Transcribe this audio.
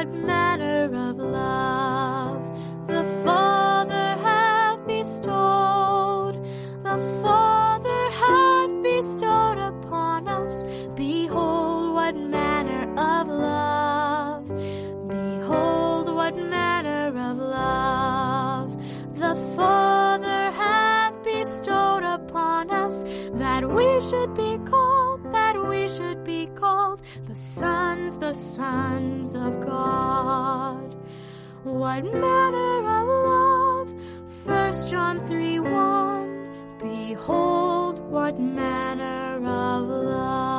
what manner of love the Father hath bestowed. The Father hath bestowed upon us. Behold, what manner of love. Behold, what manner of love the Father hath bestowed upon us, that we should be called, the sons of God. What manner of love? 1 John 3:1. Behold, what manner of love.